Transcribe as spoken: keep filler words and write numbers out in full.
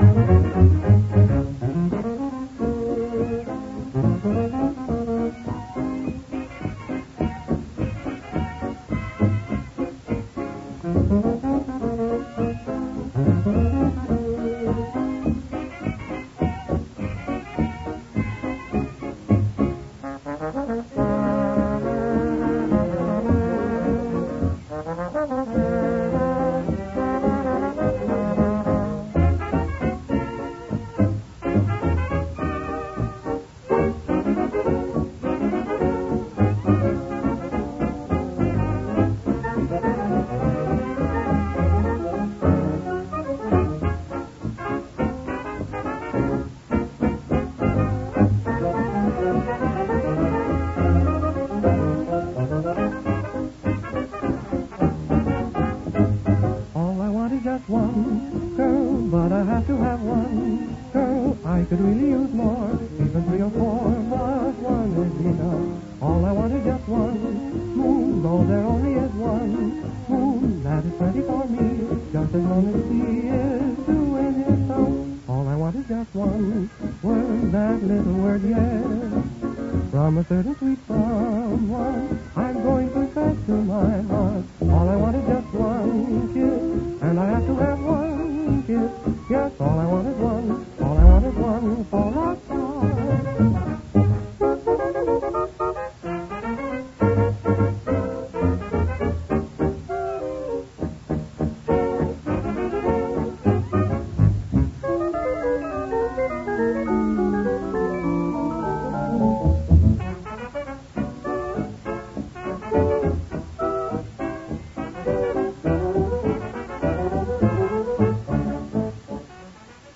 Just one girl, but I have to have one girl. I could really use more, even three or four, but one is enough. All I want is just one moon, though there only is one moon. That is plenty for me, just as long as he is doing his stuff. All I want is just one word, that little word, yes, from a certain sweet someone I'm going to confess to my heart. All I want is just one kiss, and I have to have one kiss. Yes, all I